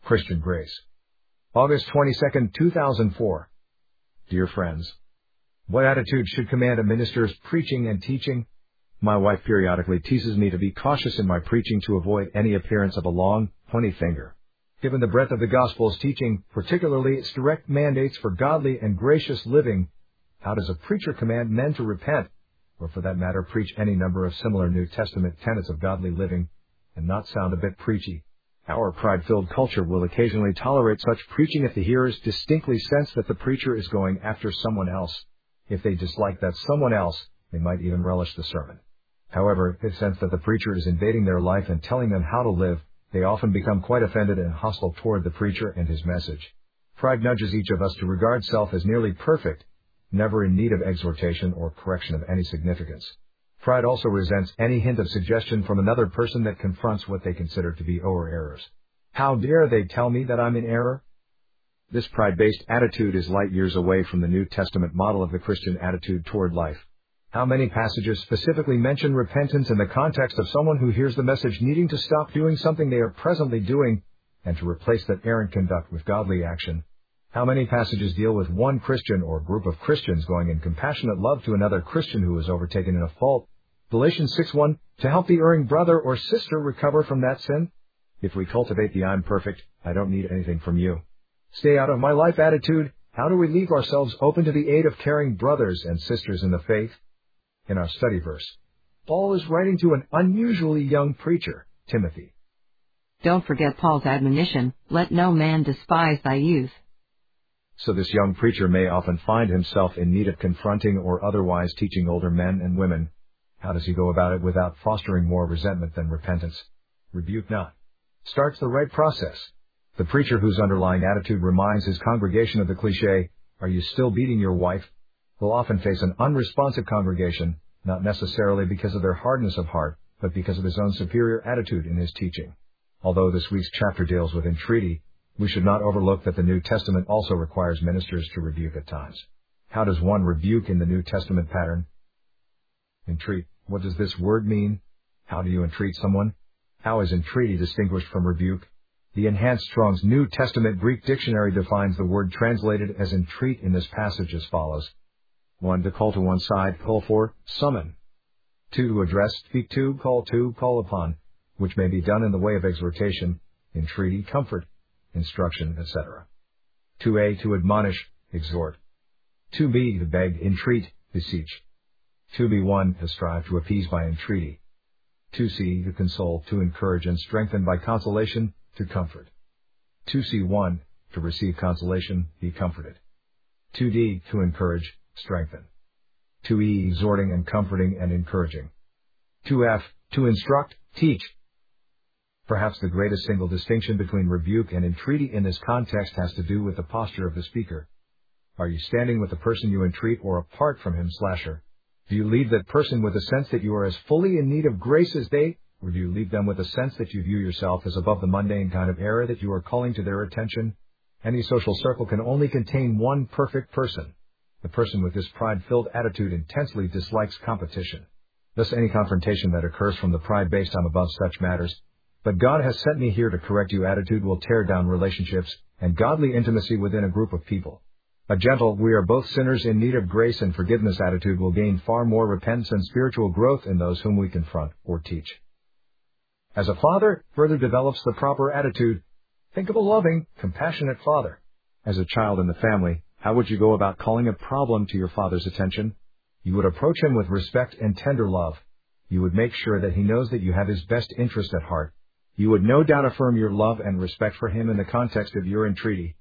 Christian Grace. August 22, 2004. Dear friends, what attitude should command a minister's preaching and teaching? My wife periodically teases me to be cautious in my preaching to avoid any appearance of a long, pointy finger. Given the breadth of the Gospel's teaching, particularly its direct mandates for godly and gracious living, how does a preacher command men to repent, or for that matter preach any number of similar New Testament tenets of godly living, and not sound a bit preachy? Our pride-filled culture will occasionally tolerate such preaching if the hearers distinctly sense that the preacher is going after someone else. If they dislike that someone else, they might even relish the sermon. However, if they sense that the preacher is invading their life and telling them how to live, they often become quite offended and hostile toward the preacher and his message. Pride nudges each of us to regard self as nearly perfect, never in need of exhortation or correction of any significance. Pride also resents any hint of suggestion from another person that confronts what they consider to be our errors. How dare they tell me that I'm in error? This pride-based attitude is light years away from the New Testament model of the Christian attitude toward life. How many passages specifically mention repentance in the context of someone who hears the message needing to stop doing something they are presently doing and to replace that errant conduct with godly action? How many passages deal with one Christian or group of Christians going in compassionate love to another Christian who is overtaken in a fault? Galatians 6:1, to help the erring brother or sister recover from that sin? If we cultivate the I'm perfect, I don't need anything from you, stay out of my life attitude, how do we leave ourselves open to the aid of caring brothers and sisters in the faith? In our study verse, Paul is writing to an unusually young preacher, Timothy. Don't forget Paul's admonition, let no man despise thy youth. So this young preacher may often find himself in need of confronting or otherwise teaching older men and women. How does he go about it without fostering more resentment than repentance? Rebuke not. Starts the right process. The preacher whose underlying attitude reminds his congregation of the cliché, are you still beating your wife? Will often face an unresponsive congregation, not necessarily because of their hardness of heart, but because of his own superior attitude in his teaching. Although this week's chapter deals with entreaty, we should not overlook that the New Testament also requires ministers to rebuke at times. How does one rebuke in the New Testament pattern? Entreat. What does this word mean? How do you entreat someone? How is entreaty distinguished from rebuke? The Enhanced Strong's New Testament Greek Dictionary defines the word translated as entreat in this passage as follows. 1. To call to one side, call for, summon. 2. To address, speak to, call upon, which may be done in the way of exhortation, entreaty, comfort, instruction, etc. 2a. To admonish, exhort. 2b. To beg, entreat, beseech. 2b1. To strive to appease by entreaty. 2c. To console, to encourage and strengthen by consolation, to comfort. 2c1. To receive consolation, be comforted. 2d. To encourage, strengthen. 2e. Exhorting and comforting and encouraging. 2f. To instruct, teach. Perhaps the greatest single distinction between rebuke and entreaty in this context has to do with the posture of the speaker. Are you standing with the person you entreat or apart from him/her? Do you leave that person with a sense that you are as fully in need of grace as they, or do you leave them with a sense that you view yourself as above the mundane kind of error that you are calling to their attention? Any social circle can only contain one perfect person. The person with this pride-filled attitude intensely dislikes competition. Thus any confrontation that occurs from the pride-based I'm above such matters, but God has sent me here to correct you attitude will tear down relationships and godly intimacy within a group of people. A gentle, we are both sinners in need of grace and forgiveness attitude will gain far more repentance and spiritual growth in those whom we confront or teach. As a father, further develops the proper attitude. Think of a loving, compassionate father. As a child in the family, how would you go about calling a problem to your father's attention? You would approach him with respect and tender love. You would make sure that he knows that you have his best interest at heart. You would no doubt affirm your love and respect for him in the context of your entreaty.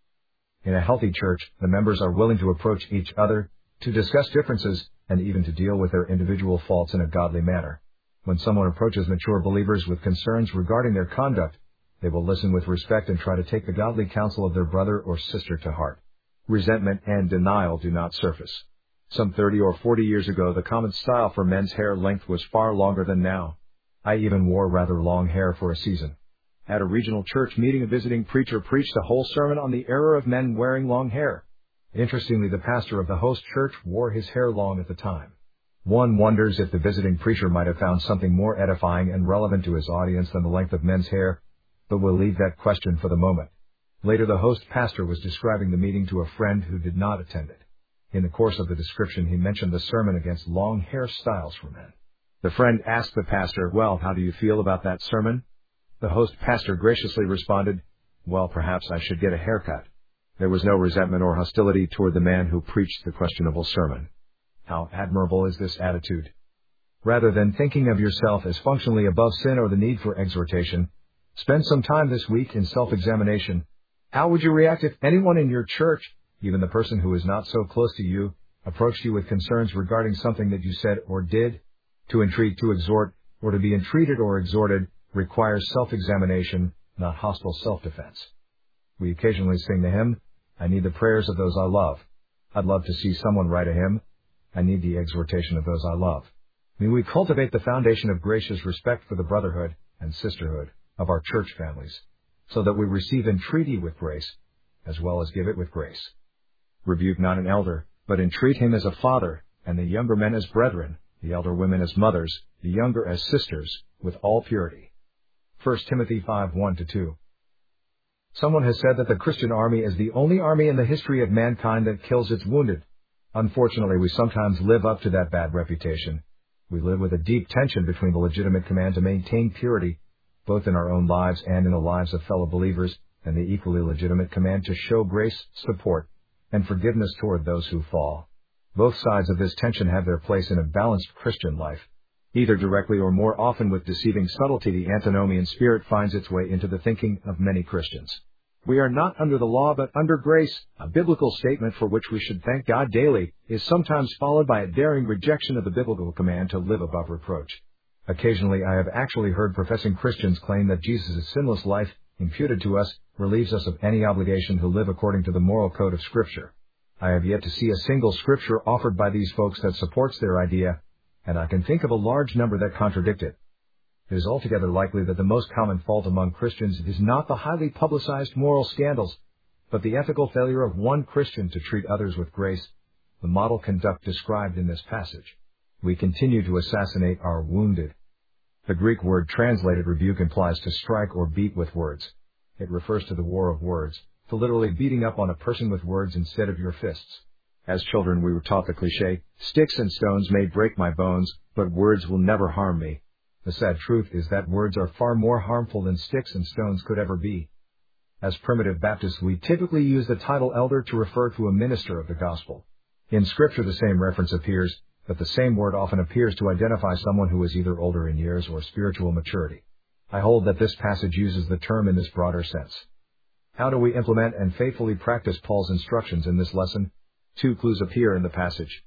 In a healthy church, the members are willing to approach each other, to discuss differences, and even to deal with their individual faults in a godly manner. When someone approaches mature believers with concerns regarding their conduct, they will listen with respect and try to take the godly counsel of their brother or sister to heart. Resentment and denial do not surface. Some 30 or 40 years ago, the common style for men's hair length was far longer than now. I even wore rather long hair for a season. At a regional church meeting, a visiting preacher preached a whole sermon on the error of men wearing long hair. Interestingly, the pastor of the host church wore his hair long at the time. One wonders if the visiting preacher might have found something more edifying and relevant to his audience than the length of men's hair. But we'll leave that question for the moment. Later the host pastor was describing the meeting to a friend who did not attend it. In the course of the description he mentioned the sermon against long hairstyles for men. The friend asked the pastor, "Well, how do you feel about that sermon?" The host pastor graciously responded, "Well, perhaps I should get a haircut." There was no resentment or hostility toward the man who preached the questionable sermon. How admirable is this attitude! Rather than thinking of yourself as functionally above sin or the need for exhortation, spend some time this week in self-examination. How would you react if anyone in your church, even the person who is not so close to you, approached you with concerns regarding something that you said or did? To entreat, to exhort, or to be entreated or exhorted requires self-examination, not hostile self-defense. We occasionally sing the hymn, "I need the prayers of those I love." I'd love to see someone write a hymn, "I need the exhortation of those I love." May we cultivate the foundation of gracious respect for the brotherhood and sisterhood of our church families, so that we receive entreaty with grace, as well as give it with grace. Rebuke not an elder, but entreat him as a father, and the younger men as brethren, the elder women as mothers, the younger as sisters, with all purity. 1 Timothy 5:1-2. Someone has said that the Christian army is the only army in the history of mankind that kills its wounded. Unfortunately, we sometimes live up to that bad reputation. We live with a deep tension between the legitimate command to maintain purity, both in our own lives and in the lives of fellow believers, and the equally legitimate command to show grace, support, and forgiveness toward those who fall. Both sides of this tension have their place in a balanced Christian life. Either directly or more often with deceiving subtlety, the antinomian spirit finds its way into the thinking of many Christians. We are not under the law but under grace, a biblical statement for which we should thank God daily, is sometimes followed by a daring rejection of the biblical command to live above reproach. Occasionally I have actually heard professing Christians claim that Jesus' sinless life, imputed to us, relieves us of any obligation to live according to the moral code of Scripture. I have yet to see a single Scripture offered by these folks that supports their idea, and I can think of a large number that contradict it. It is altogether likely that the most common fault among Christians is not the highly publicized moral scandals, but the ethical failure of one Christian to treat others with grace, the model conduct described in this passage. We continue to assassinate our wounded. The Greek word translated rebuke implies to strike or beat with words. It refers to the war of words, to literally beating up on a person with words instead of your fists. As children we were taught the cliché, "Sticks and stones may break my bones, but words will never harm me." The sad truth is that words are far more harmful than sticks and stones could ever be. As primitive Baptists, we typically use the title elder to refer to a minister of the gospel. In Scripture the same reference appears, but the same word often appears to identify someone who is either older in years or spiritual maturity. I hold that this passage uses the term in this broader sense. How do we implement and faithfully practice Paul's instructions in this lesson? 2 clues appear in the passage.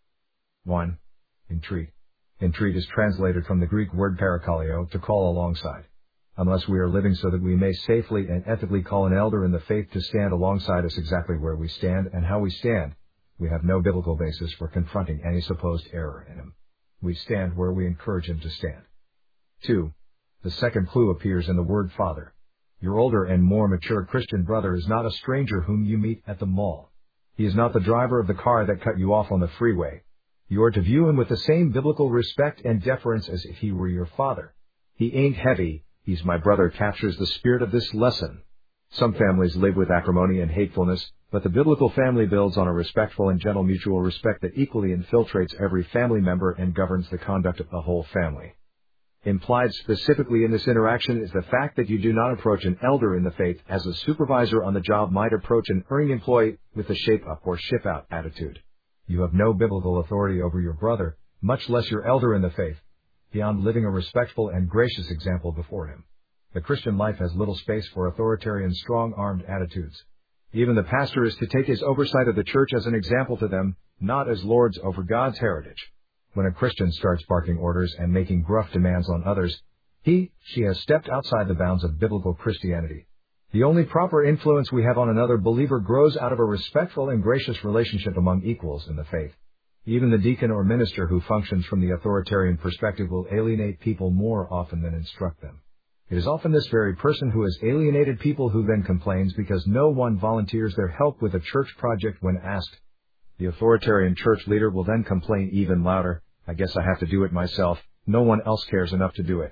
1. Entreat. Entreat is translated from the Greek word parakaleo, to call alongside. Unless we are living so that we may safely and ethically call an elder in the faith to stand alongside us exactly where we stand and how we stand, we have no biblical basis for confronting any supposed error in him. We stand where we encourage him to stand. 2. The second clue appears in the word father. Your older and more mature Christian brother is not a stranger whom you meet at the mall. He is not the driver of the car that cut you off on the freeway. You are to view him with the same biblical respect and deference as if he were your father. He ain't heavy, he's my brother captures the spirit of this lesson. Some families live with acrimony and hatefulness, but the biblical family builds on a respectful and gentle mutual respect that equally infiltrates every family member and governs the conduct of the whole family. Implied specifically in this interaction is the fact that you do not approach an elder in the faith as a supervisor on the job might approach an erring employee with a shape-up or ship-out attitude. You have no biblical authority over your brother, much less your elder in the faith, beyond living a respectful and gracious example before him. The Christian life has little space for authoritarian, strong-armed attitudes. Even the pastor is to take his oversight of the church as an example to them, not as lords over God's heritage. When a Christian starts barking orders and making gruff demands on others, she has stepped outside the bounds of biblical Christianity. The only proper influence we have on another believer grows out of a respectful and gracious relationship among equals in the faith. Even the deacon or minister who functions from the authoritarian perspective will alienate people more often than instruct them. It is often this very person who has alienated people who then complains because no one volunteers their help with a church project when asked. The authoritarian church leader will then complain even louder, "I guess I have to do it myself, no one else cares enough to do it."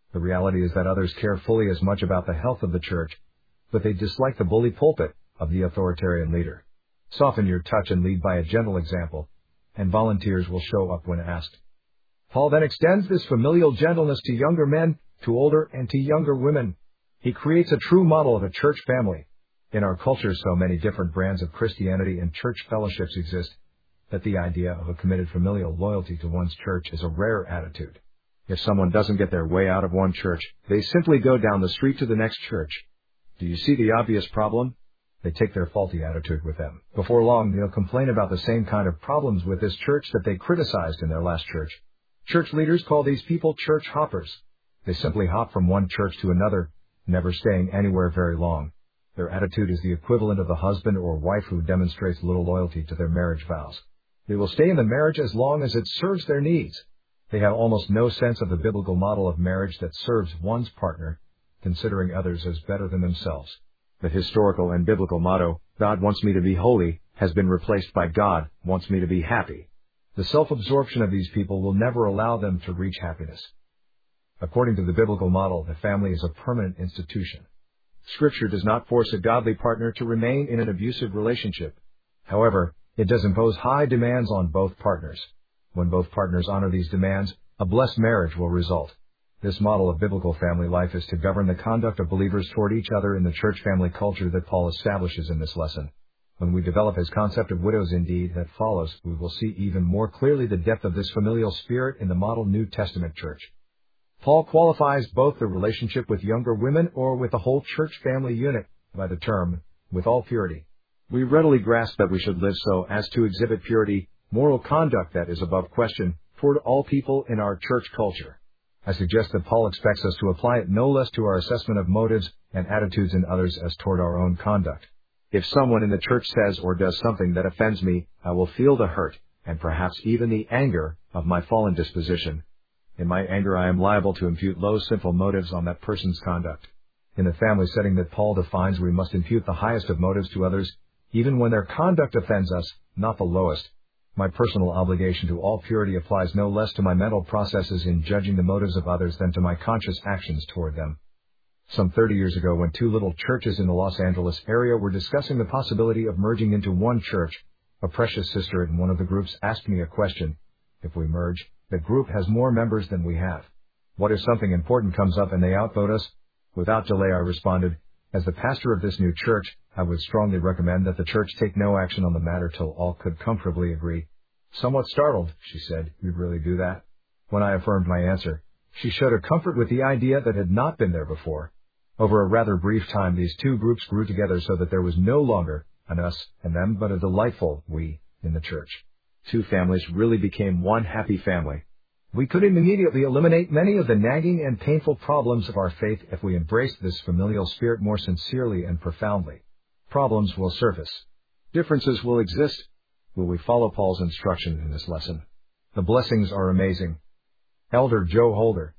The reality is that others care fully as much about the health of the church, but they dislike the bully pulpit of the authoritarian leader. Soften your touch and lead by a gentle example, and volunteers will show up when asked. Paul then extends this familial gentleness to younger men, to older, and to younger women. He creates a true model of a church family. In our culture, so many different brands of Christianity and church fellowships exist, that the idea of a committed familial loyalty to one's church is a rare attitude. If someone doesn't get their way out of one church, they simply go down the street to the next church. Do you see the obvious problem? They take their faulty attitude with them. Before long, they'll complain about the same kind of problems with this church that they criticized in their last church. Church leaders call these people church hoppers. They simply hop from one church to another, never staying anywhere very long. Their attitude is the equivalent of the husband or wife who demonstrates little loyalty to their marriage vows. They will stay in the marriage as long as it serves their needs. They have almost no sense of the biblical model of marriage that serves one's partner, considering others as better than themselves. The historical and biblical motto, God wants me to be holy, has been replaced by God wants me to be happy. The self-absorption of these people will never allow them to reach happiness. According to the biblical model, the family is a permanent institution. Scripture does not force a godly partner to remain in an abusive relationship. However, it does impose high demands on both partners. When both partners honor these demands, a blessed marriage will result. This model of biblical family life is to govern the conduct of believers toward each other in the church family culture that Paul establishes in this lesson. When we develop his concept of widows indeed that follows, we will see even more clearly the depth of this familial spirit in the model New Testament church. Paul qualifies both the relationship with younger women or with the whole church family unit by the term, with all purity. We readily grasp that we should live so as to exhibit purity, moral conduct that is above question, toward all people in our church culture. I suggest that Paul expects us to apply it no less to our assessment of motives and attitudes in others as toward our own conduct. If someone in the church says or does something that offends me, I will feel the hurt, and perhaps even the anger, of my fallen disposition. In my anger I am liable to impute low sinful motives on that person's conduct. In the family setting that Paul defines, we must impute the highest of motives to others, even when their conduct offends us, not the lowest. My personal obligation to all purity applies no less to my mental processes in judging the motives of others than to my conscious actions toward them. Some 30 years ago, when two little churches in the Los Angeles area were discussing the possibility of merging into one church, a precious sister in one of the groups asked me a question. If we merge, the group has more members than we have. What if something important comes up and they outvote us? Without delay I responded, as the pastor of this new church, I would strongly recommend that the church take no action on the matter till all could comfortably agree. Somewhat startled, she said, "You'd really do that?" When I affirmed my answer, she showed a comfort with the idea that had not been there before. Over a rather brief time these two groups grew together so that there was no longer an us and them but a delightful we in the church. Two families really became one happy family. We could immediately eliminate many of the nagging and painful problems of our faith if we embraced this familial spirit more sincerely and profoundly. Problems will surface. Differences will exist. Will we follow Paul's instruction in this lesson? The blessings are amazing. Elder Joe Holder.